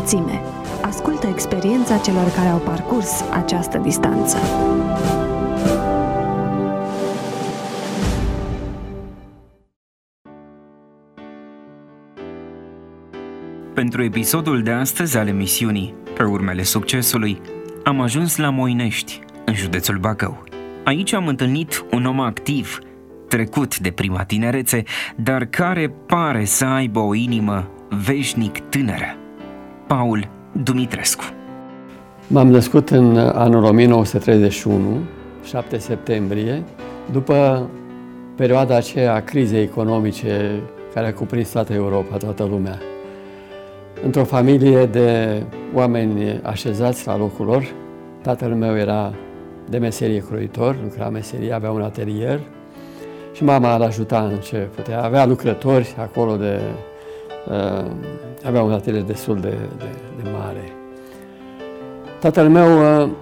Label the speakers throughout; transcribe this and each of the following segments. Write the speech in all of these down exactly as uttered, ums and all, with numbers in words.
Speaker 1: mulțime. Ascultă experiența celor care au parcurs această distanță.
Speaker 2: Pentru episodul de astăzi al emisiunii Pe urmele succesului, am ajuns la Moinești, în județul Bacău. Aici am întâlnit un om activ, trecut de prima tinerețe, dar care pare să aibă o inimă veșnic tânără. Paul Dumitrescu.
Speaker 3: M-am născut în anul o mie nouă sute treizeci și unu, șapte septembrie, după perioada aceea a crizei economice care a cuprins toată Europa, toată lumea. Într-o familie de oameni așezați la locul lor. Tatăl meu era de meserie croitor, lucra meserie, avea un atelier și mama îl ajuta în ce putea. Avea lucrători acolo, de, uh, avea un atelier destul de, de, de mare. Tatăl meu uh,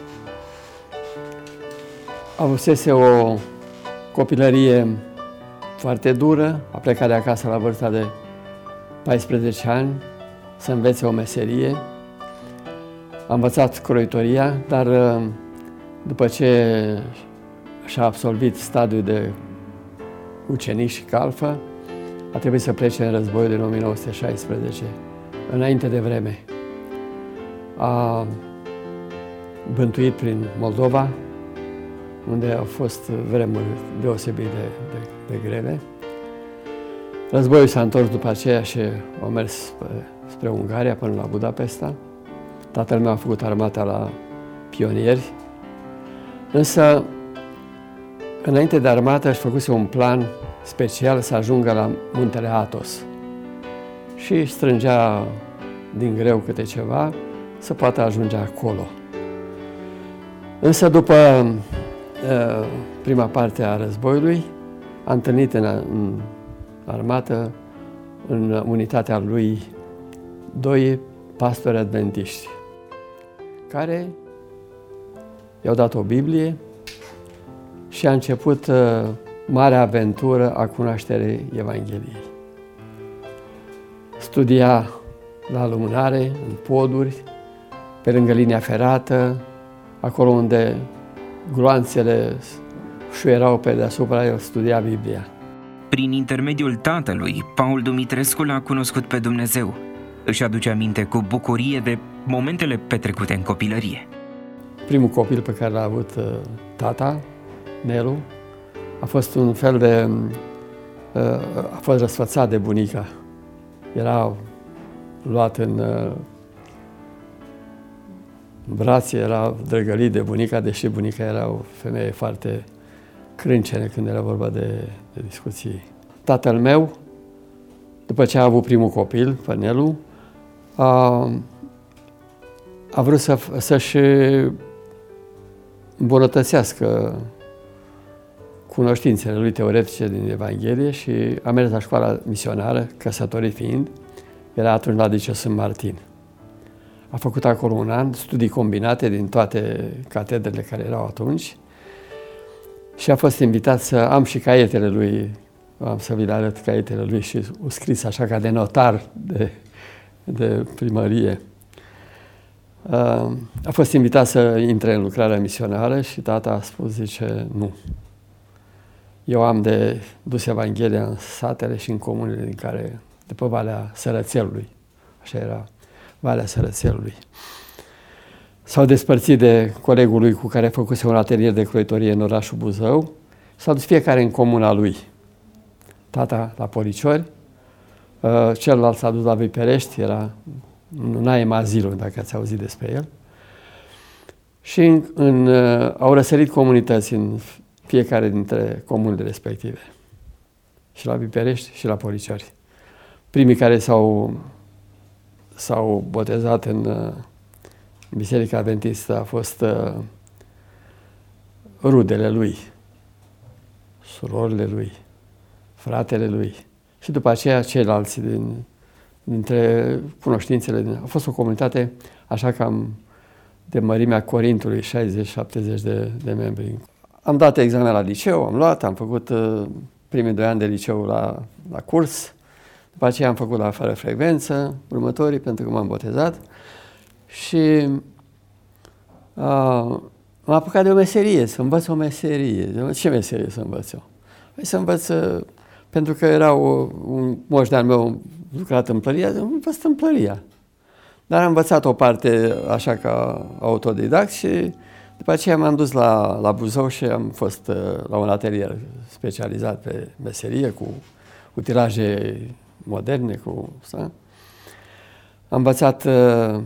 Speaker 3: avusese o copilărie foarte dură, a plecat de acasă la vârsta de paisprezece ani să învețe o meserie. A învățat croitoria, dar după ce și-a absolvit stadiul de ucenic și calfă, a trebuit să plece în războiul din o mie nouă sute șaisprezece, înainte de vreme. A bântuit prin Moldova, unde au fost vremuri deosebit de, de, de grele. Războiul s-a întors după aceea și a mers spre, spre Ungaria până la Budapesta. Tatăl meu a făcut armata la pionieri, însă înainte de armată își făcuse un plan special să ajungă la muntele Athos și strângea din greu câte ceva să poată ajunge acolo. Însă după uh, prima parte a războiului a întâlnit în, în armată, în unitatea lui, doi pastori adventiști care i-au dat o Biblie și a început uh, marea aventură a cunoașterii Evangheliei. Studia la lumânare, în poduri, pe lângă linia ferată, acolo unde gloanțele șuierau pe deasupra, el studia Biblia.
Speaker 2: Prin intermediul tatălui, Paul Dumitrescu l-a cunoscut pe Dumnezeu. Își aduce aminte cu bucurie de momentele petrecute în copilărie.
Speaker 3: Primul copil pe care l-a avut uh, tata, Nelu, a fost un fel de... Uh, a fost răsfățat de bunica. Era luat în uh, brațe, era drăgălit de bunica, deși bunica era o femeie foarte crâncene când era vorba de, de discuții. Tatăl meu, după ce a avut primul copil, pe Nelu, a, a vrut să, să-și îmbunătățească cunoștințele lui teoretice din Evanghelie și a mers la școala misionară, căsătorit fiind, era atunci la Liceu Sfânt Martin. A făcut acolo un an, studii combinate din toate catedrele care erau atunci și a fost invitat să am și caietele lui, am să vi le arăt caietele lui și scris așa ca de notar de, de primărie. A fost invitat să intre în lucrarea misionară și tata a spus, zice, nu. Eu am de dus Evanghelia în satele și în comunele din care, de pe Valea Sărățelului, așa era, Valea Sărățelului. S-au despărțit de colegul lui cu care făcuse un atelier de croitorie în orașul Buzău. S-au dus fiecare în comuna lui. Tata la Policiori, celălalt s-a dus la Viperești, era Naim Azilul, dacă ați auzit despre el. Și în, în, au răsărit comunități în fiecare dintre comunele respective. Și la Viperești și la Policiori. Primii care s-au, s-au botezat în Biserica Adventistă a fost uh, rudele lui, surorile lui, fratele lui și după aceea ceilalți din, dintre cunoștințele. Din, a fost o comunitate așa cam de mărimea Corintului, șaizeci șaptezeci de, de membri. Am dat examen la liceu, am luat, am făcut uh, primii doi ani de liceu la, la curs, După aceea am făcut la fără frecvență, următorii, pentru că m-am botezat. Și uh, m-am apucat de o meserie, să învăț o meserie. Ce meserie să învăț eu? Păi să învăț, uh, pentru că era o, un moș de-al meu lucrat în plăria, învăț în plăria. Dar am învățat o parte așa ca autodidact și după aceea m-am dus la, la Buzău și am fost uh, la un atelier specializat pe meserie, cu utilaje moderne, cu... Sa. Am învățat, uh,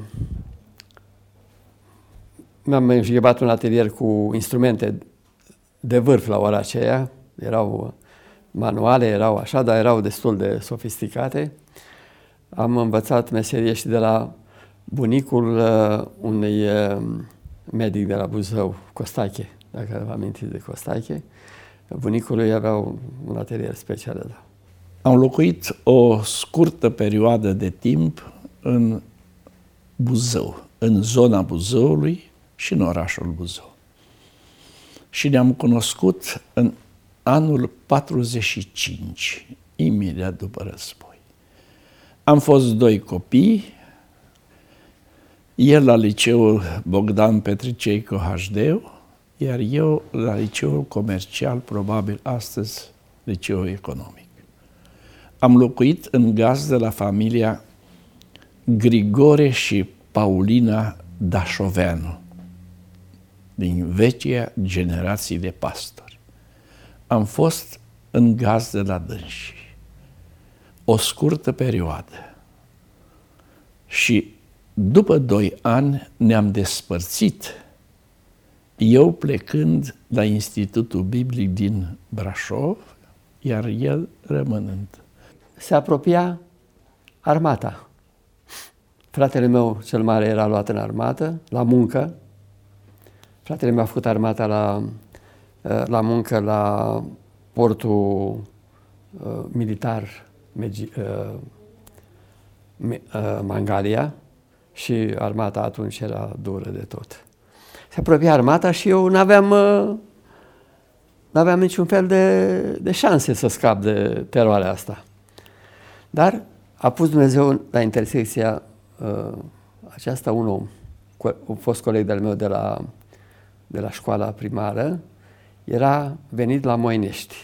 Speaker 3: mi-am înșghebat un atelier cu instrumente de vârf la ora aceea, erau manuale, erau așa, dar erau destul de sofisticate. Am învățat meserie și de la bunicul uh, unui uh, medic de la Buzău, Costache, dacă vă amintiți de Costache. Bunicul lui avea un atelier special.
Speaker 4: Am locuit o scurtă perioadă de timp în Buzău, în zona Buzăului și în orașul Buzău. Și ne-am cunoscut în anul patruzeci și cinci, imediat după război. Am fost doi copii, el la liceul Bogdan Petricei Cohajdeu, iar eu la liceul comercial, probabil astăzi liceul economic. Am locuit în gazdă la familia Grigore și Paulina Dașoveanu, din vechea generații de pastori. Am fost în gazdă la dânsii o scurtă perioadă și după doi ani ne-am despărțit, eu plecând la Institutul Biblic din Brașov, iar el rămânând.
Speaker 3: Se apropia armata. Fratele meu cel mare era luat în armată, la muncă. Fratele meu a făcut armata la, la muncă la portul uh, militar Megi, uh, uh, Mangalia și armata atunci era dură de tot. Se apropia armata și eu n-aveam, uh, n-aveam niciun fel de, de șanse să scap de teroarea asta. Dar a pus Dumnezeu la intersecția uh, aceasta un om, un fost coleg de-al meu de la, de la școala primară, era venit la Moinești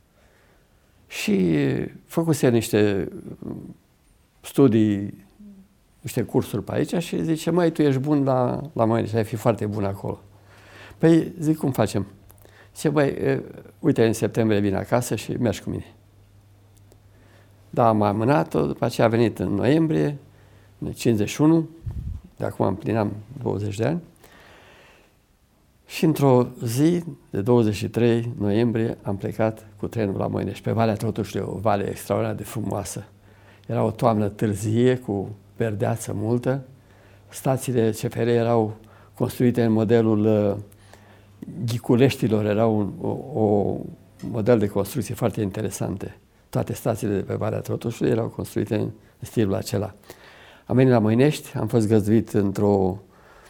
Speaker 3: și făcuse niște studii, niște cursuri pe aici și zice, măi, tu ești bun la, la Moinești, ai fi foarte bun acolo. Păi zic, cum facem? Zice, băi, uite, în septembrie vin acasă și mergi cu mine. Da, am amânat-o, după aceea a venit în noiembrie, în cincizeci și unu, de acum împlineam douăzeci de ani, și într-o zi de douăzeci și trei noiembrie am plecat cu trenul la Moinești, pe Valea Trotușului, o vale extraordinar de frumoasă. Era o toamnă târzie, cu verdeață multă, stațiile C F R erau construite în modelul uh, Ghiculeștilor, erau un o, o model de construcție foarte interesante. Toate stațiile de pe Valea Trotușului erau construite în stilul acela. Am venit la Moinești, am fost găzduit într-o,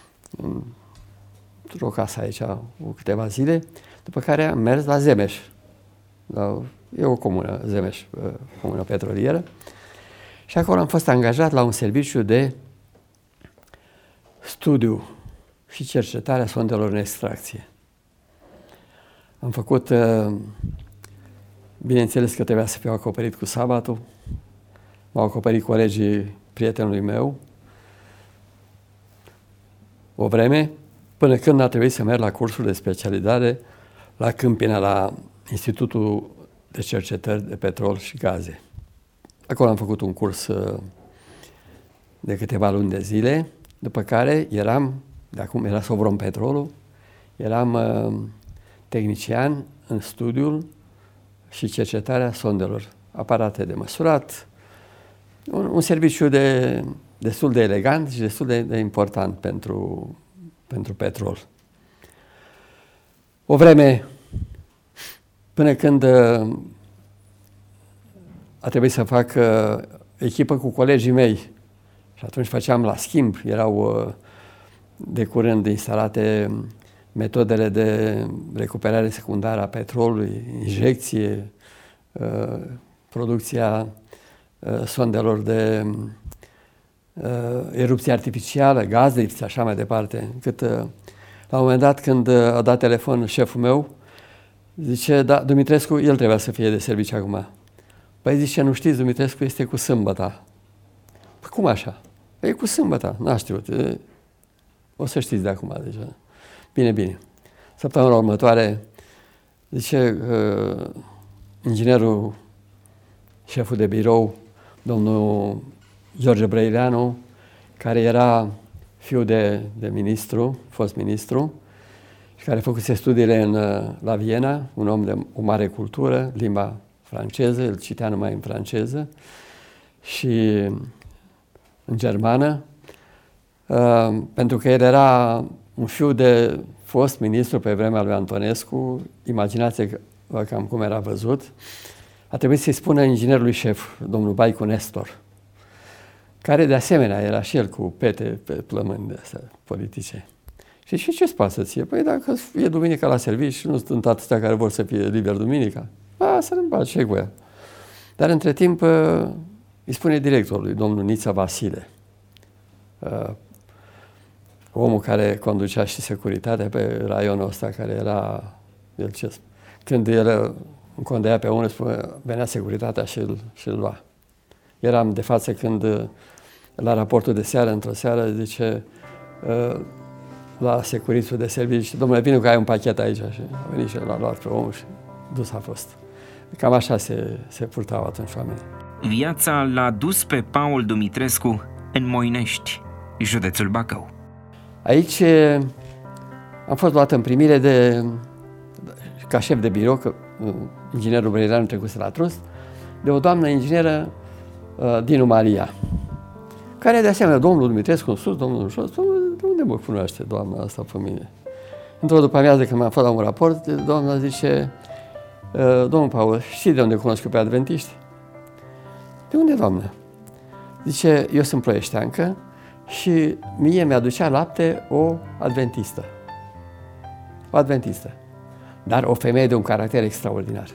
Speaker 3: într-o casă aici cu câteva zile, după care am mers la Zemeș. La, e o comună, Zemeș, comună petrolieră. Și acolo am fost angajat la un serviciu de studiu și cercetare a sondelor în extracție. Am făcut... Bineînțeles că trebuia să fiu acoperit cu sabatul. M-au acoperit colegii prietenului meu o vreme, până când a trebuit să merg la cursul de specializare la Câmpina, la Institutul de Cercetări de Petrol și Gaze. Acolo am făcut un curs de câteva luni de zile, după care eram, de acum era Sovrom Petrolul, eram tehnician în studiul și cercetarea sondelor, aparate de măsurat, un, un serviciu de, destul de elegant și destul de, de important pentru, pentru petrol. O vreme, până când a trebuit să fac uh, echipă cu colegii mei și atunci făceam la schimb, erau uh, de curând instalate metodele de recuperare secundară a petrolului, injecție, producția uh, sondelor de uh, erupție artificială, gaze și așa mai departe. Încât, uh, la un moment dat, când a dat telefon șeful meu, zice, da, Dumitrescu, el trebuia să fie de serviciu acum. Păi zice, nu știți, Dumitrescu este cu sâmbăta. Păi cum așa? E cu sâmbăta, n-a știut. E, o să știți de acum deja. Bine, bine. Săptămâna următoare, zice, uh, inginerul, șeful de birou, domnul George Brăileanu, care era fiu de, de ministru, fost ministru, și care făcuse studiile în, la Viena, un om de o mare cultură, limba franceză, el citea numai în franceză și în germană, uh, pentru că el era un fiu de fost ministru pe vremea lui Antonescu, imaginați-vă cam cum era văzut, a trebuit să-i spună inginerului șef, domnul Baicu Nestor, care de asemenea era și el cu pete pe plămâni de astea politice. Și și ce-ți pasă ție? Păi dacă e duminica la serviciu, nu sunt atâția care vor să fie liber duminica, a, să ne bagi, ce cu ea. Dar între timp îi spune directorului, domnul Nița Vasile, uh, omul care conducea și securitatea pe raionul ăsta, care era, el ce, când el încondeia pe unul, spune, venea securitatea și îl, și îl lua. Eram de față când, la raportul de seară, într-o seară, zice, uh, la securitul de serviciu, domnule, vine că ai un pachet aici. Și a venit și l-a luat pe omul și dus a fost. Cam așa se, se purtau atunci oamenii.
Speaker 2: Viața l-a dus pe Paul Dumitrescu în Moinești, județul Bacău.
Speaker 3: Aici am fost luat în primire de, ca șef de birou, că inginerul Brăileanu trecuse la trust, de o doamnă ingineră, Dinu Maria, care de asemenea, domnul Dumitrescu în sus, domnul în jos, de unde mă cunoaște doamna asta pe mine? Într-o după amiază, când mi-am fost la un raport, doamna zice, domnul Paul, știi de unde cunosc eu pe adventiști? De unde, doamnă? Zice, eu sunt ploieșteancă și mie mi-aducea lapte o adventistă. O adventistă. Dar o femeie de un caracter extraordinar.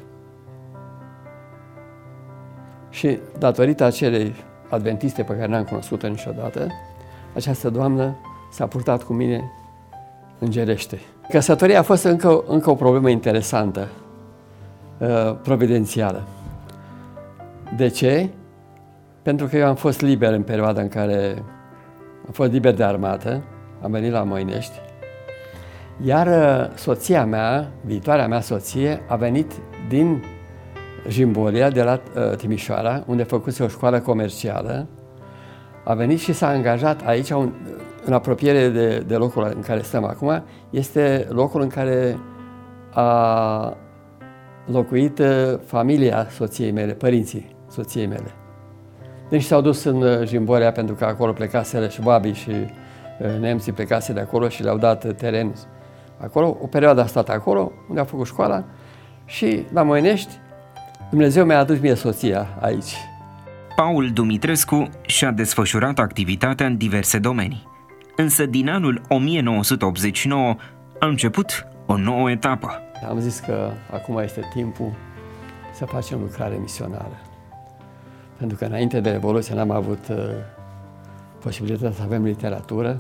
Speaker 3: Și datorită acelei adventiste pe care n-am cunoscut-o niciodată, această doamnă s-a purtat cu mine îngerește. Căsătoria a fost încă, încă o problemă interesantă, uh, providențială. De ce? Pentru că eu am fost liber în perioada în care am fost liber de armată, am venit la Moinești, iar uh, soția mea, viitoarea mea soție, a venit din Jimbolia, de la uh, Timișoara, unde făcuse o școală comercială, a venit și s-a angajat aici, un, în apropiere de, de locul în care stăm acum, este locul în care a locuit uh, familia soției mele, părinții soției mele. Deci s-au dus în uh, Jimbolia pentru că acolo plecaseră și babii și uh, nemții plecase de acolo și le-au dat teren acolo. O perioadă a stat acolo, unde a făcut școala și la Moinești Dumnezeu mi-a adus mie soția aici.
Speaker 2: Paul Dumitrescu și-a desfășurat activitatea în diverse domenii. Însă din anul o mie nouă sute optzeci și nouă a început o nouă etapă.
Speaker 3: Am zis că acum este timpul să facem lucrare misionară. Pentru că înainte de Revoluție n-am avut uh, posibilitatea să avem literatură.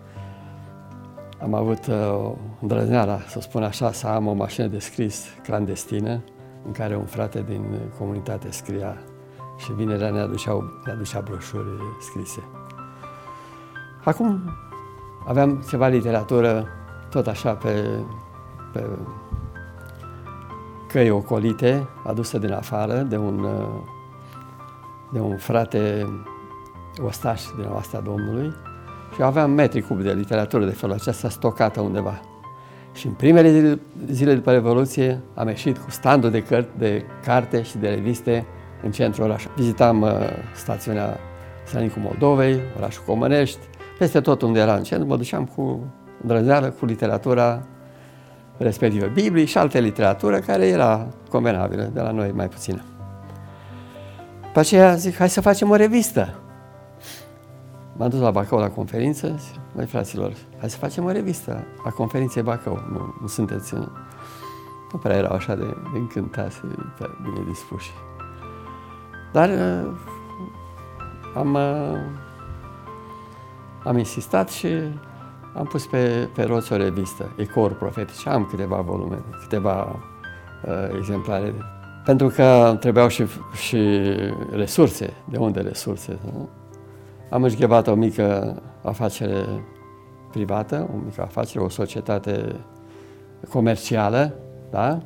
Speaker 3: Am avut uh, îndrăzneala, să spun așa, să am o mașină de scris clandestină, în care un frate din comunitate scria și vinerea ne aduceau, ne aducea broșuri scrise. Acum aveam ceva literatură tot așa pe, pe căi ocolite, adusă din afară de un, de un frate ostaș din oastea Domnului și aveam metri cub de literatură de felul acesta stocată undeva. Și în primele zile, zile după Revoluție am ieșit cu standul de, cărți, de carte și de reviste în centrul orașului. Vizitam uh, stațiunea Sănicu Moldovei, orașul Comănești, peste tot unde era în centru, mă duceam cu îndrăzneală, cu literatura respectivă, Biblii și alte literatură care era convenabilă, de la noi mai puțină. După aceea zic, hai să facem o revistă. M-am dus la Bacău la conferință, zic, măi fraților, hai să facem o revistă a conferinței Bacău. Nu, nu sunteți, nu prea erau așa de, de încântați, bine dispuși. Dar am, am insistat și am pus pe, pe roți o revistă, Ecouri profetice. Am câteva volume, câteva uh, exemplare. Pentru că trebuiau și, și resurse. De unde resurse? Nu? Am înșghebat o mică afacere privată, o mică afacere, o societate comercială, da?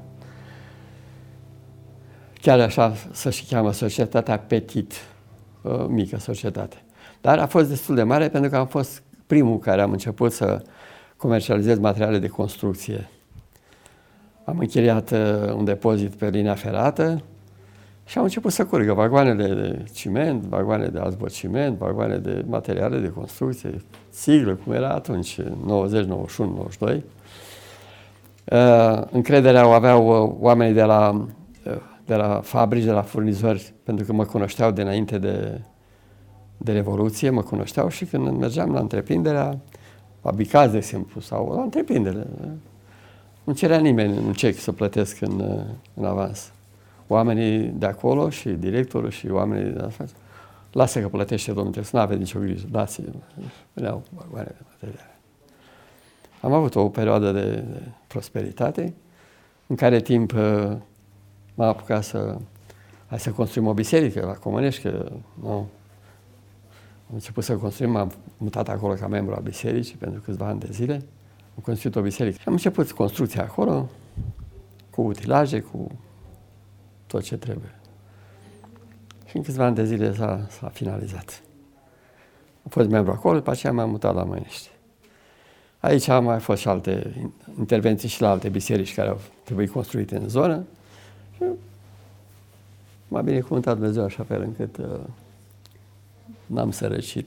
Speaker 3: Chiar așa se și cheamă societatea Petit, o mică societate. Dar a fost destul de mare pentru că am fost primul care am început să comercializez materiale de construcție. Am închiriat un depozit pe linia ferată și am început să curgă vagoanele de ciment, vagoane de azbociment, vagoane de materiale de construcție, țiglă, cum era atunci, nouăzeci, nouăzeci și unu, nouăzeci și doi. Încrederea o aveau oamenii de la, de la fabrici, de la furnizori, pentru că mă cunoșteau de înainte de, de Revoluție, mă cunoșteau și când mergeam la întreprinderea, fabricați, de exemplu, sau la întreprindere, nu cerea nimeni un cec să plătesc în, în avans. Oamenii de acolo și directorul și oamenii de afaceri, lasă că plătește domnul, trebuie să nu aveți nicio grijă, dați-i, veneau vagoane de materiale. Am avut o perioadă de, de prosperitate, în care timp m-am apucat să, hai să construim o biserică la Comănești, că nu, am început să construim, m-am mutat acolo ca membru al bisericii pentru câțiva ani de zile, am construit o biserică și am început construcția acolo, cu utilaje, cu tot ce trebuie. Și în câțiva ani de zile s-a, s-a finalizat. Am fost membru acolo, după aceea m-am mutat la Măinești. Aici am mai fost și alte intervenții și la alte biserici care au trebuit construite în zonă. Și m-a binecuvântat Dumnezeu așa fel încât uh, n-am sărăcit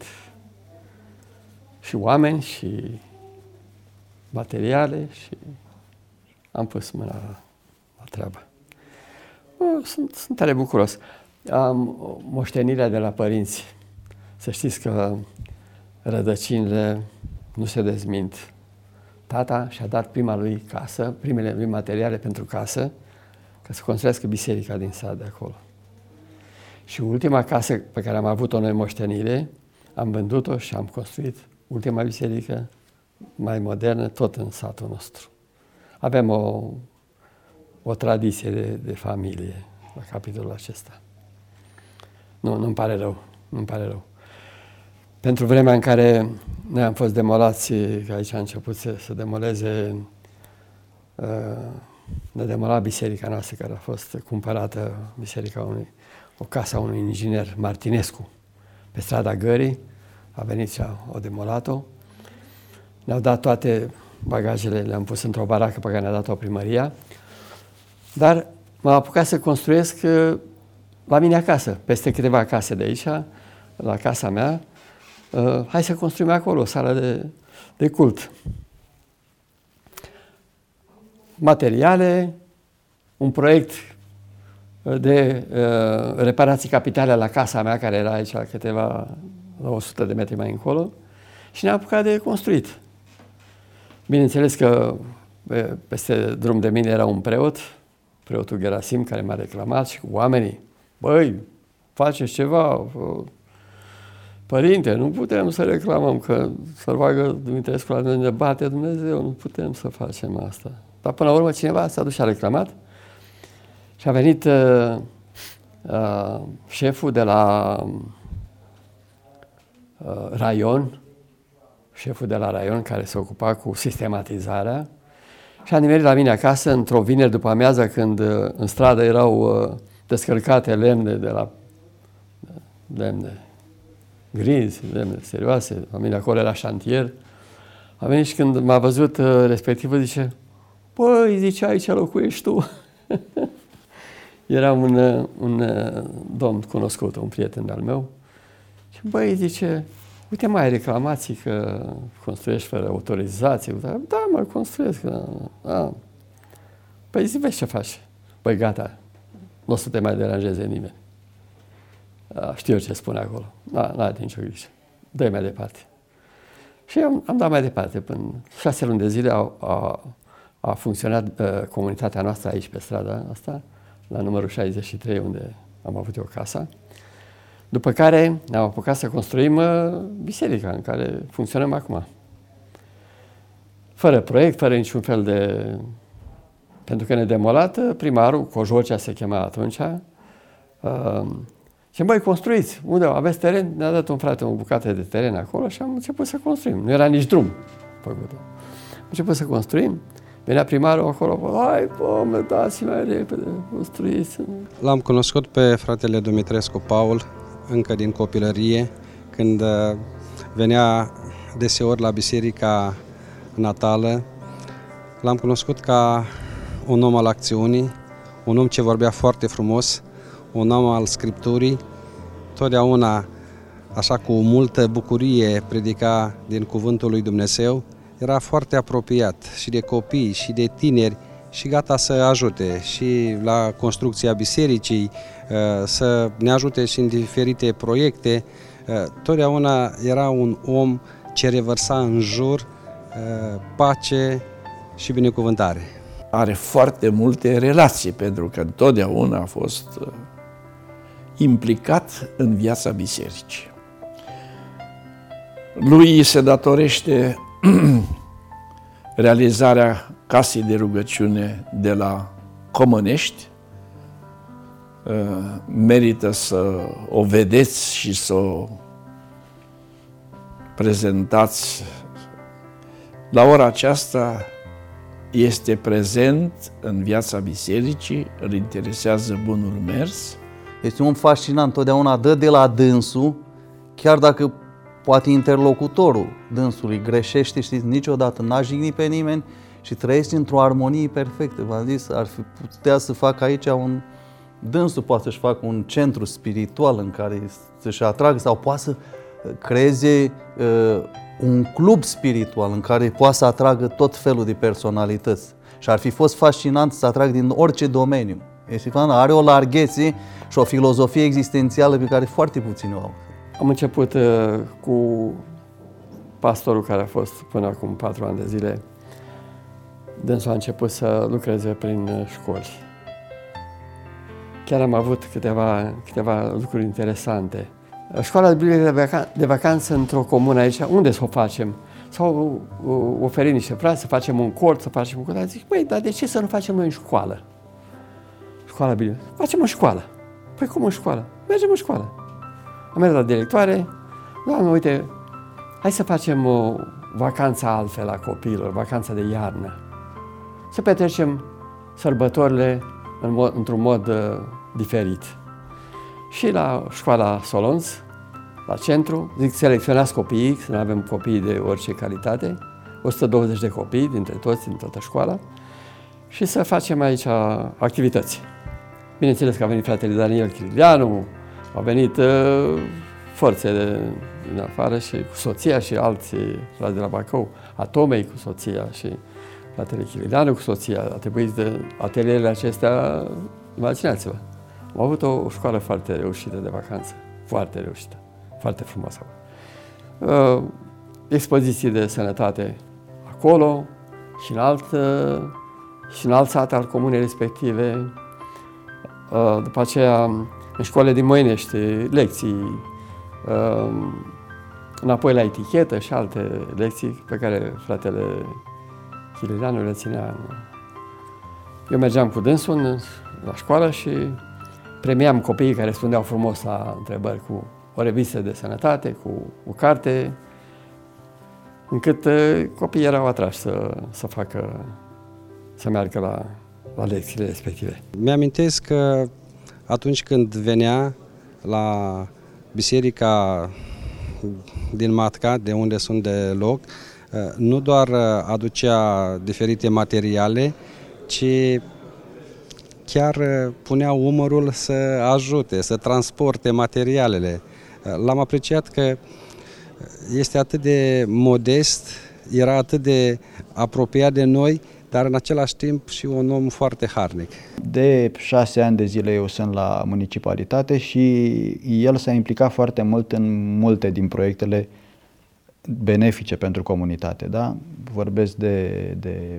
Speaker 3: și oameni și materiale și am pus mâna la, la treabă. Uh, sunt, sunt tare bucuros. Am moștenirea de la părinți. Să știți că rădăcinile nu se dezmint. Tata și-a dat prima lui casă, primele lui materiale pentru casă, ca să construiască biserica din sat de acolo. Și ultima casă pe care am avut-o noi moștenire, am vândut-o și am construit ultima biserică mai modernă, tot în satul nostru. Avem o, o tradiție de, de familie la capitolul acesta. Nu, nu-mi pare rău, nu-mi pare rău. Pentru vremea în care noi am fost demolați, că aici a început să, să demoleze, uh, ne demola biserica noastră, care a fost cumpărată, biserica unui, o casă a unui inginer Martinescu, pe strada Gării, a venit și a, o demolat-o. Ne-au dat toate bagajele, le-am pus într-o baracă pe care ne-a dat-o primăria, dar m-am apucat să construiesc uh, la mine acasă, peste câteva case de aici, la casa mea. Uh, hai să construim acolo o sală de, de cult. Materiale, un proiect de uh, reparații capitale la casa mea, care era aici la câteva, la o sută de metri mai încolo, și ne-am apucat de construit. Bineînțeles că pe, peste drum de mine era un preot, preotul Gerasim, care m-a reclamat și cu oamenii. Băi, faceți ceva, părinte, nu putem să reclamăm că să roagă Dumitrescu la noi, ne bate Dumnezeu, nu putem să facem asta. Dar până la urmă cineva s-a dus și a reclamat și a venit uh, uh, șeful de la uh, raion, șeful de la raion care se ocupa cu sistematizarea și a nimerit la mine acasă într-o vineri după amiază când uh, în stradă erau uh, descărcate lemne de la lemne grizi, lemne serioase, la mine acolo era șantier. A venit și când m-a văzut uh, respectivul, zice, păi, zice, aici locuiești tu. Era un, un domn cunoscut, un prieten al meu. Și băi, zice, uite, mai ai reclamații că construiești fără autorizație. Da, mă, construiesc. Da. Păi zi, vezi ce faci. Păi gata, nu o să te mai deranjeze nimeni. Da, știu eu ce spune acolo. Da, n-ai nicio grijă. Dă-i mai departe. Și am, am dat mai departe. Până șase luni de zile a, a, a funcționat uh, comunitatea noastră aici pe strada asta, la numărul șaizeci și trei, unde am avut eu casa. După care ne-am apucat să construim biserica în care funcționăm acum. Fără proiect, fără niciun fel de... Pentru că ne demolat, primarul, Cojocea se chema atunci, uh, și băi, construiți, unde aveți teren? Ne-a dat un frate o bucată de teren acolo și am început să construim. Nu era nici drum făcut. Am început să construim. Venea primarul acolo, hai, pomne, dați mai repede, construiți.
Speaker 5: L-am cunoscut pe fratele Dumitrescu Paul, încă din copilărie, când venea deseori la biserica natală. L-am cunoscut ca un om al acțiunii, un om ce vorbea foarte frumos, un om al Scripturii, totdeauna, așa cu multă bucurie, predica din Cuvântul lui Dumnezeu. Era foarte apropiat și de copii și de tineri și gata să ajute și la construcția bisericii, să ne ajute și în diferite proiecte. Totdeauna era un om ce revărsa în jur pace și binecuvântare.
Speaker 4: Are foarte multe relații, pentru că întotdeauna a fost implicat în viața bisericii. Lui se datorește realizarea casei de rugăciune de la Comănești. Merită să o vedeți și să o prezentați. La ora aceasta este prezent în viața bisericii, îl interesează bunul mers.
Speaker 6: Este un om fascinant, totdeauna dă de la dânsul, chiar dacă poate interlocutorul dânsului greșește, știți, niciodată n-a jignit pe nimeni și trăiește într-o armonie perfectă. V-am zis, ar fi putea să facă aici un... Dânsul poate să-și facă un centru spiritual în care să-și atragă sau poate să creeze uh, un club spiritual în care poate să atragă tot felul de personalități. Și ar fi fost fascinant să atragă din orice domeniu. Este, are o larghețe și o filozofie existențială pe care foarte puțini o au.
Speaker 3: Am început uh, cu pastorul care a fost până acum patru ani de zile. Dânsul a început să lucreze prin școli. Chiar am avut câteva, câteva lucruri interesante. Școala biblică de, vacan- de vacanță într-o comună aici, unde să o facem? S-au uh, oferit niște frați să facem un cort, să facem un cort. Zic, băi, dar de ce să nu facem noi în școală? Școala biblică. Facem în școală. Păi cum în școală? Mergem în școală. Am mers la directoare, doamne, uite, hai să facem o vacanță altfel la copiilor, vacanța de iarnă. Să petrecem sărbătorile în mod, într-un mod uh, diferit. Și la școala Solonț, la centru, zic, selecționați copiii, să nu avem copii de orice calitate, o sută douăzeci de copii dintre toți, din toată școala, și să facem aici activități. Bineînțeles că a venit fratele Daniel Chirilianu, au venit uh, forțe de, din afară și cu soția și alții frați de la Bacău, Atomei cu soția și fratele Chirilianu cu soția. A trebuit de atelierele acestea, imaginați-vă. Am avut o, o școală foarte reușită de vacanță, foarte reușită, foarte frumoasă. Uh, expoziții de sănătate acolo și în alt, uh, și în alt sat al comunei respective. Uh, după aceea, în școală din Moinești, lecții, uh, înapoi la etichetă și alte lecții pe care fratele Chirilianu le ținea. Eu mergeam cu dânsul la școală și premiam copiii care răspundeau frumos la întrebări cu o revistă de sănătate, cu o carte, încât uh, copiii erau atrași să, să facă, să meargă la, la lecțiile respective.
Speaker 5: Mi-amintesc că atunci când venea la biserica din Matca, de unde sunt de loc, nu doar aducea diferite materiale, ci chiar punea umărul să ajute, să transporte materialele. L-am apreciat că este atât de modest, era atât de apropiat de noi, dar în același timp și un om foarte harnic.
Speaker 7: De șase ani de zile eu sunt la municipalitate și el s-a implicat foarte mult în multe din proiectele benefice pentru comunitate. Da? Vorbesc de, de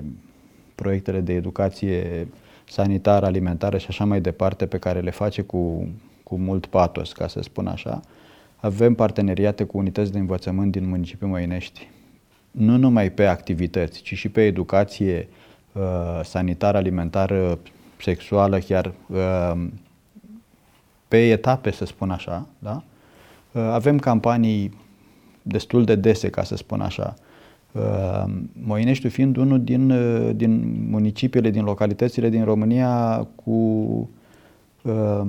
Speaker 7: proiectele de educație sanitară, alimentară și așa mai departe pe care le face cu, cu mult patos, ca să spun așa, avem parteneriate cu unități de învățământ din municipiul Măinești, nu numai pe activități, ci și pe educație uh, sanitară, alimentară, sexuală, chiar uh, pe etape, să spun așa. Da? Uh, avem campanii destul de dese, ca să spun așa. Uh, Moineștiul fiind unul din, uh, din municipiile, din localitățile din România cu uh,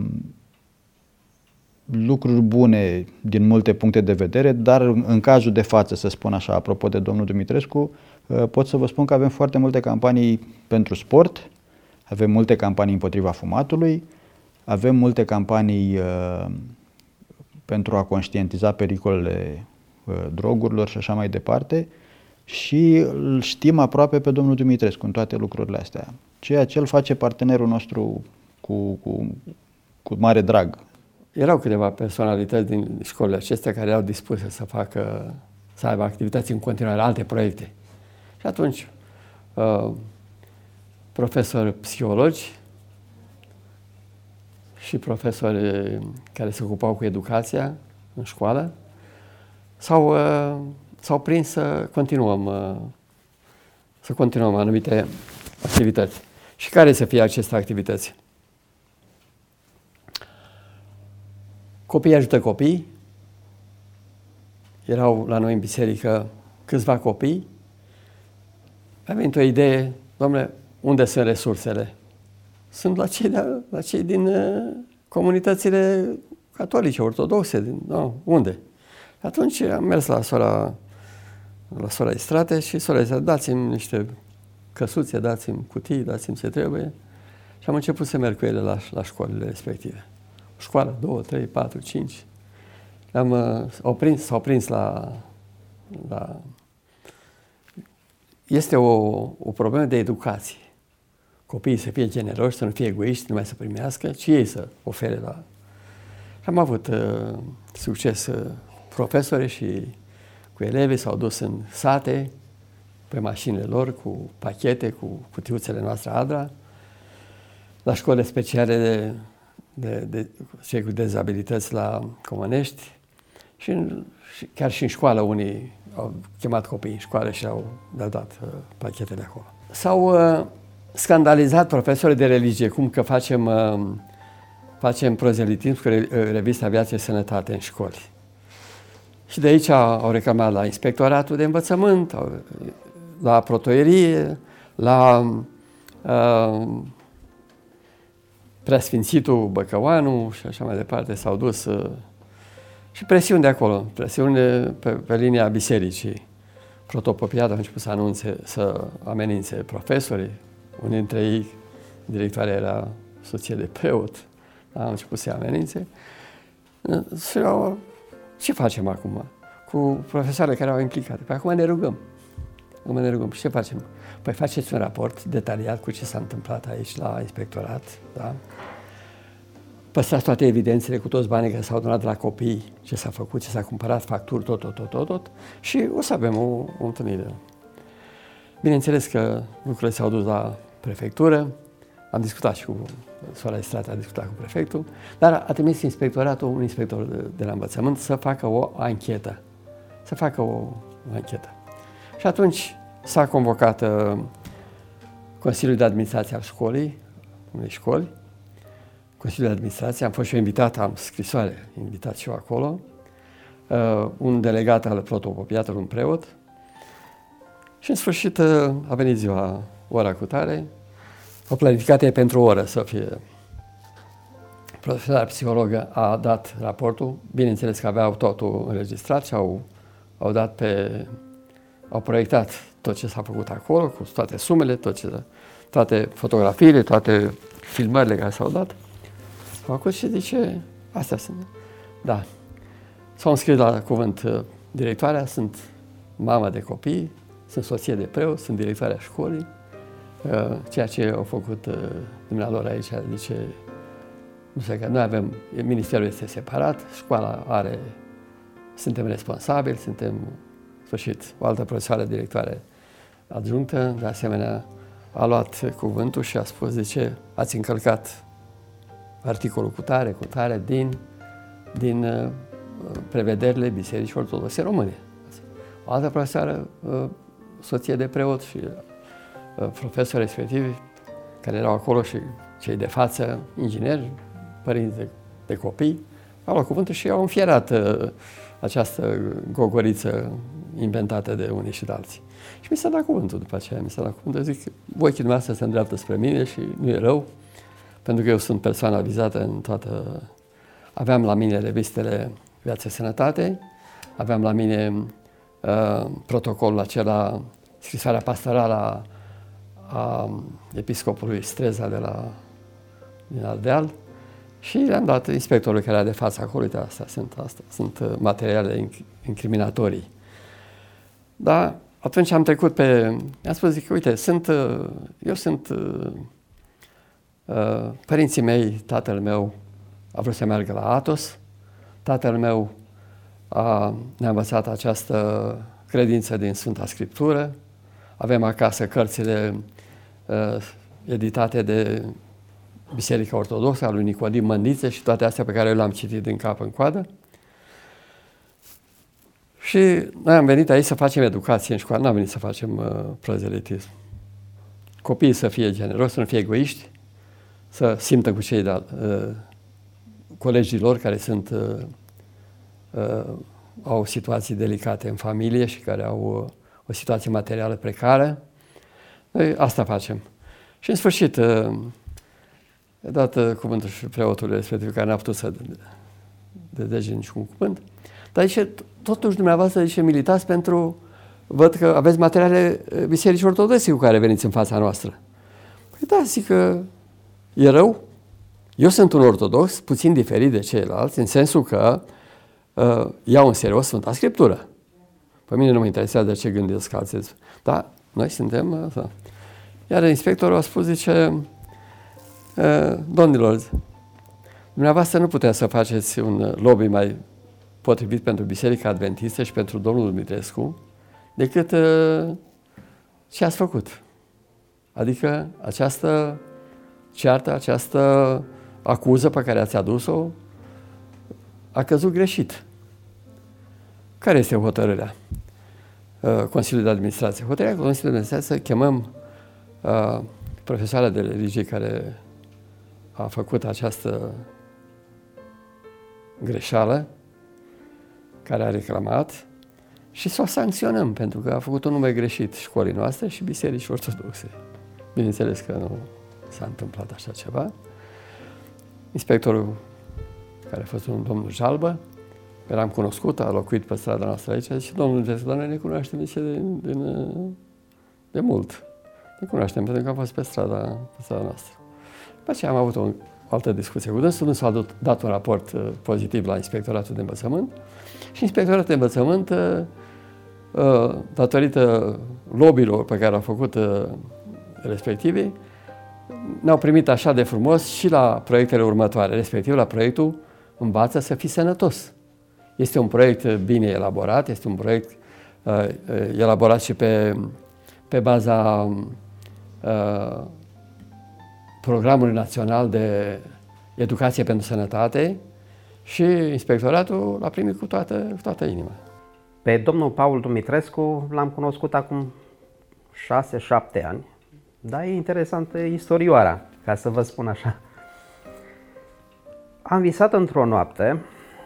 Speaker 7: lucruri bune din multe puncte de vedere, dar în cazul de față, să spun așa, apropo de domnul Dumitrescu, pot să vă spun că avem foarte multe campanii pentru sport, avem multe campanii împotriva fumatului, avem multe campanii uh, pentru a conștientiza pericolele uh, drogurilor și așa mai departe și îl știm aproape pe domnul Dumitrescu în toate lucrurile astea, ceea ce îl face partenerul nostru cu, cu, cu mare drag.
Speaker 3: Erau câteva personalități din școlile acestea care erau dispuse să facă, să aibă activități în continuare, alte proiecte. Și atunci, uh, profesori psihologi și profesori care se ocupau cu educația în școală s-au, uh, s-au prins să continuăm, uh, să continuăm anumite activități. Și care să fie aceste activități? Copiii ajută copii. Erau la noi în biserică câțiva copii. A venit o idee, dom'le, unde sunt resursele? Sunt la cei, de, la cei din uh, comunitățile catolice, ortodoxe. Din, no, unde? Atunci am mers la sora, la sora Istrate și sora Istrate, dați-mi niște căsuțe, dați-mi cutii, dați-mi ce trebuie. Și am început să merg cu ele la, la școlile respective. Școală, două, trei, patru, cinci. Am, uh, prins, s-au prins la, la... Este o, o problemă de educație. Copiii să fie generoși, să nu fie egoiști, numai să primească, ci ei să ofere la... Am avut uh, succes uh, profesori și cu elevii s-au dus în sate, pe mașinile lor, cu pachete, cu cutiuțele noastre Adra, la școlile speciale de De, de cei cu dezabilități la Comănești și, în, și chiar și în școală unii au chemat copiii în școală și au dat uh, pachetele acolo. S-au uh, scandalizat profesorii de religie, cum că facem, uh, facem prozelitism cu re, uh, revista Viață și Sănătate în școli. Și de aici au reclamat la Inspectoratul de Învățământ, la Protoierie, la uh, Preasfințitul Băcăuanu și așa mai departe, s-au dus uh, și presiuni de acolo, presiuni pe, pe linia bisericii. Protopopiatul a început să anunțe, să amenințe profesorii, unii dintre ei, directoarea era soție de preot, a început să amenințe. Și au, ce facem acum cu profesoarele care au implicate? Păi acum ne rugăm. Acum ne rugăm. Și ce facem? Păi faceți un raport detaliat cu ce s-a întâmplat aici la inspectorat, da? Păstrați toate evidențele cu toți banii care s-au donat de la copii, ce s-a făcut, ce s-a cumpărat, facturi, tot, tot, tot, tot, tot și o să avem o, o întâlnire. Bineînțeles că lucrurile s-au dus la prefectură, am discutat și cu sora Istrate, a discutat cu prefectul, dar a trimis inspectoratul, un inspector de, de la învățământ să facă o anchetă, să facă o, o anchetă. Și atunci s-a convocat uh, Consiliul de Administrație al școlii, unei școli, Consiliul de Administrație, am fost și eu invitat, am scrisoare, invitat și eu acolo, uh, un delegat al protopopiatului, un preot, și în sfârșit uh, a venit ziua, ora cu tare, o planificată pentru o oră să fie. Profesoara psihologă a dat raportul, bineînțeles că aveau totul înregistrat și au, au dat pe, au proiectat tot ce s-a făcut acolo, cu toate sumele, tot ce, toate fotografiile, toate filmările care s-au dat. Au făcut și zice, astea sunt. Da. S-au înscris la cuvânt directoarea, sunt mama de copii, sunt soție de preot, sunt directoarea școlii. Ceea ce au făcut dumnealor aici, zice, nu știu că noi avem, ministerul este separat, școala are, suntem responsabili, suntem, în sfârșit, o altă profesoară directoare adjunctă, de asemenea, a luat cuvântul și a spus, zice, ați încălcat articolul cu tare, cu tare, din, din uh, prevederile Bisericii Ortodoxe Române. O altă profesoară, uh, soție de preot și uh, profesori respectivi, care erau acolo și cei de față, ingineri, părinți de, de copii, au luat cuvântul și au înfierat uh, această gogoriță inventată de unii și de alții. Și mi s-a dat cuvântul după aceea, mi s-a dat cuvântul, zic, ochii dumneavoastră se îndreaptă spre mine și nu e rău, pentru că eu sunt persoana vizată în toată... Aveam la mine revistele Viață Sănătate, aveam la mine uh, protocolul acela, scrisoarea pastorală a, a episcopului Streza de la, din Ardeal și le-am dat inspectorului care era de față acolo, uite, astea sunt, astea sunt materiale incriminatorii. Dar atunci am trecut pe... Mi-am spus, zic, uite, sunt, eu sunt... Părinții mei, tatăl meu a vrut să meargă la Atos, tatăl meu a, ne-a învățat această credință din Sfânta Scriptură, avem acasă cărțile uh, editate de Biserica Ortodoxă, a lui Nicodim Mândiță și toate astea pe care eu le-am citit din cap în coadă. Și noi am venit aici să facem educație în școală, n-am venit să facem uh, prozelitism. Copiii să fie generoși, să nu fie egoiști, să simtă cu cei de uh, colegii lor care sunt, uh, uh, au situații delicate în familie și care au uh, o situație materială precară. Noi asta facem. Și în sfârșit, uh, a dat uh, cuvântul și preotului respectiv, care n-a putut să dedege niciun cuvânt. Dar zice, totuși dumneavoastră, zice, militați pentru, văd că aveți materiale Bisericii Ortodoxe cu care veniți în fața noastră. Păi da, zic că e rău. Eu sunt un ortodox, puțin diferit de ceilalți, în sensul că uh, iau în serios Sfânta Scriptură. Pe mine nu mă interesează de ce gândesc alții. Dar noi suntem... Uh, Iar inspectorul a spus, zice, uh, domnilor, dumneavoastră nu puteți să faceți un lobby mai potrivit pentru Biserica Adventistă și pentru domnul Dumitrescu decât uh, ce ați făcut. Adică această ceartă, această acuză pe care ați adus-o a căzut greșit. Care este hotărârea uh, Consiliului de Administrație? Hotărârea Consiliului de Administrație să chemăm uh, profesoara de religie care a făcut această greșeală, care a reclamat, și să o sancționăm, pentru că a făcut un nume greșit școlii noastre și Bisericii Ortodoxe. Bineînțeles că nu s-a întâmplat așa ceva. Inspectorul, care a fost un domnul Jalbă, pe l-am cunoscut, a locuit pe strada noastră aici, zice, domnul Gescu, noi ne cunoaștem zice, de, de, de mult. Ne cunoaștem, pentru că am fost pe strada, pe strada noastră. După aceea am avut o, o altă discuție cu dânsul, dânsul a dat un raport uh, pozitiv la Inspectoratul de Învățământ și Inspectoratul de Învățământ, uh, uh, datorită lobby-urilor pe care au făcut uh, respectivii, ne-au primit așa de frumos și la proiectele următoare, respectiv la proiectul Învață să fii sănătos. Este un proiect bine elaborat, este un proiect uh, elaborat și pe, pe baza uh, Programului Național de Educație pentru Sănătate și Inspectoratul l-a primit cu toată, cu toată inima.
Speaker 8: Pe domnul Paul Dumitrescu l-am cunoscut acum șase șapte ani, dar e interesantă istorioara, ca să vă spun așa. Am visat într-o noapte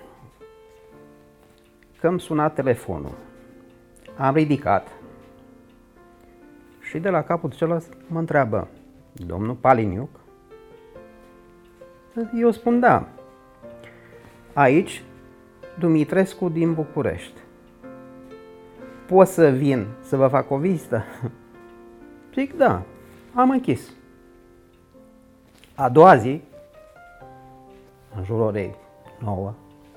Speaker 8: că îmi suna telefonul. Am ridicat și de la capul celălalt mă întreabă, domnul Paliniuc? Eu spun da. Aici, Dumitrescu din București. Pot să vin să vă fac o vizită? Zic da. Am închis. A doua zi, în jurul orei nouă,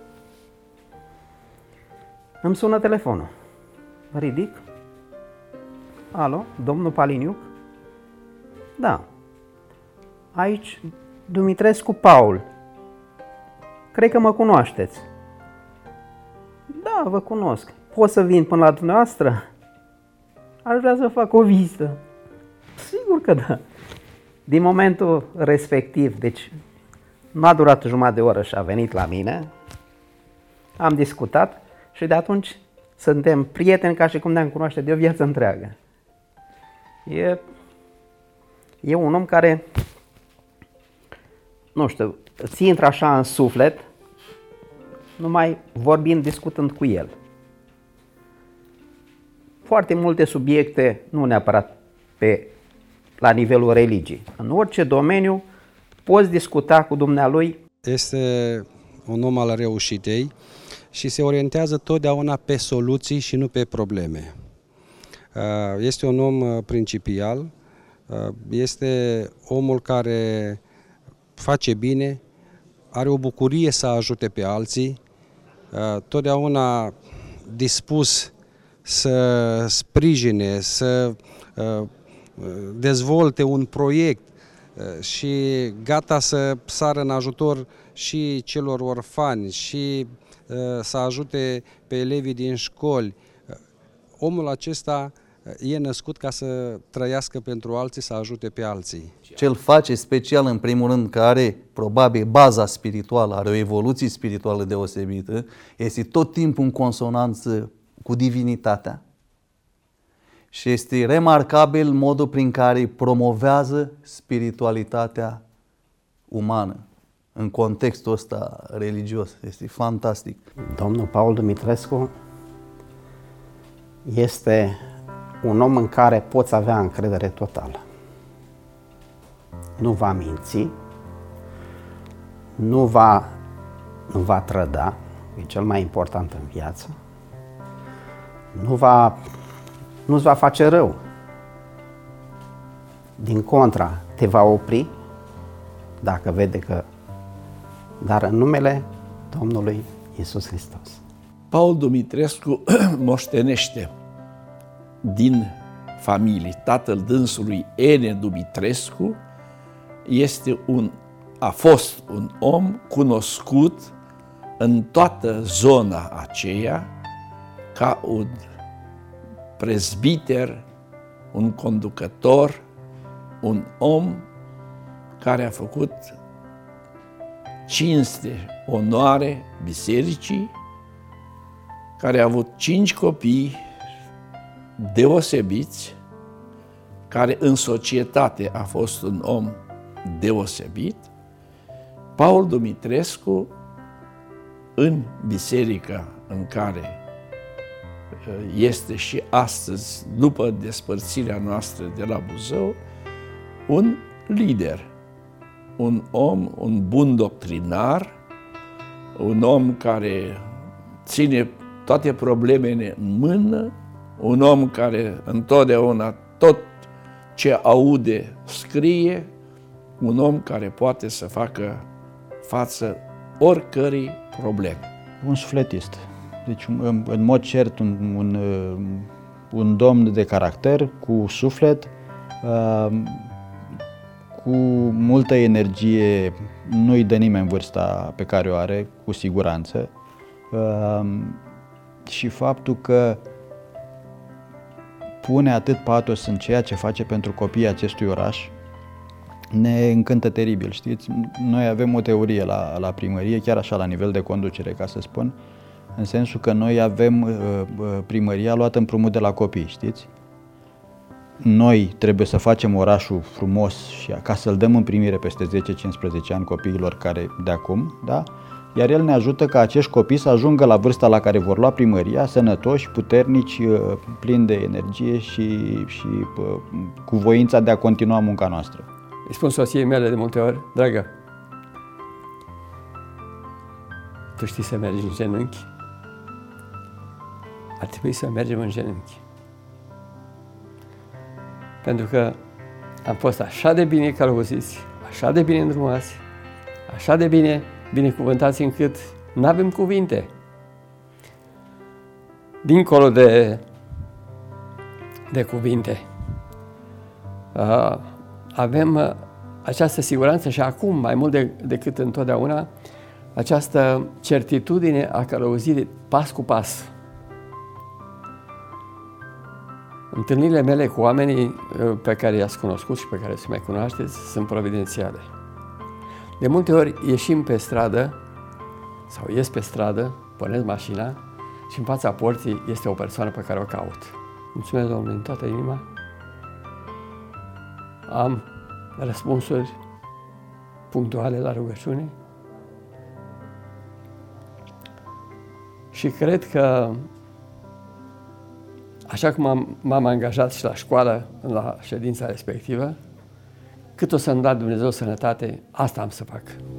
Speaker 8: îmi sună telefonul. Ridic. Alo, domnul Paliniuc? Da. Aici, Dumitrescu Paul. Cred că mă cunoașteți. Da, vă cunosc. Pot să vin până la dumneavoastră? Aș vrea să fac o vizită. Sigur că da. Din momentul respectiv, deci Nu a durat jumătate de oră și a venit la mine, am discutat și de atunci suntem prieteni ca și cum ne-am cunoaște de o viață întreagă. E, e un om care, nu știu, ți intră așa în suflet, numai vorbind, discutând cu el. Foarte multe subiecte, nu neapărat pe, la nivelul religiei. În orice domeniu poți discuta cu dumnealui.
Speaker 5: Este un om al reușitei și se orientează totdeauna pe soluții și nu pe probleme. Este un om principial, este omul care face bine, are o bucurie să ajute pe alții, totdeauna dispus să sprijine, să dezvolte un proiect și gata să sară în ajutor și celor orfani și să ajute pe elevii din școli. Omul acesta e născut ca să trăiască pentru alții, să ajute pe alții.
Speaker 6: Ce îl face special, în primul rând, că are probabil baza spirituală, are o evoluție spirituală deosebită, este tot timpul în consonanță cu divinitatea. Și este remarcabil modul prin care promovează spiritualitatea umană în contextul ăsta religios. Este fantastic.
Speaker 8: Domnul Paul Dumitrescu este un om în care poți avea încredere totală. Nu va minți, nu va, nu va trăda, e cel mai important în viață, nu va, nu-ți va face rău. Din contra, te va opri dacă vede că, dar în numele Domnului Iisus Hristos.
Speaker 4: Paul Dumitrescu moștenește din familie. Tatăl dânsului, Ene Dumitrescu, este un, a fost un om cunoscut în toată zona aceea ca un prezbiter, un conducător, un om care a făcut cinste, onoare bisericii, care a avut cinci copii deosebiți, care în societate a fost un om deosebit. Paul Dumitrescu, în biserica în care este și astăzi, după despărțirea noastră de la Buzău, un lider, un om, un bun doctrinar, un om care ține toate problemele în mână, un om care întotdeauna tot ce aude scrie, un om care poate să facă față oricărei probleme.
Speaker 7: Un sufletist. Deci, în, în mod cert, un, un, un domn de caracter, cu suflet, cu multă energie, nu-i dă nimeni vârsta pe care o are, cu siguranță. Și faptul că pune atât patos în ceea ce face pentru copiii acestui oraș ne încântă teribil, știți? Noi avem o teorie la, la primărie, chiar așa la nivel de conducere, ca să spun, în sensul că noi avem uh, primăria luată împrumut de la copii, știți? Noi trebuie să facem orașul frumos și ca să-l dăm în primire peste zece cincisprezece ani copiilor care de acum, da? Iar el ne ajută ca acești copii să ajungă la vârsta la care vor lua primăria, sănătoși, puternici, plini de energie și, și cu voința de a continua munca noastră.
Speaker 3: Îi spun soției mele de multe ori: dragă, tu știi să mergi în genunchi? Ar trebui să mergem în genunchi. Pentru că am fost așa de bine călăuziți, așa de bine îndrumați, așa de bine binecuvântați încât nu avem cuvinte. Dincolo de, de cuvinte, uh, avem uh, această siguranță și acum, mai mult de, decât întotdeauna, această certitudine a călăuzirii pas cu pas. Întâlnirile mele cu oamenii pe care i-ați cunoscut și pe care se mai cunoașteți sunt providențiale. De multe ori ieșim pe stradă sau ies pe stradă, pornesc mașina și în fața porții este o persoană pe care o caut. Mulțumesc, Domnule, din toată inima. Am răspunsuri punctuale la rugăciune și cred că, așa cum am, m-am angajat și la școală, la ședința respectivă, cât o să-mi dea Dumnezeu sănătate, asta am să fac.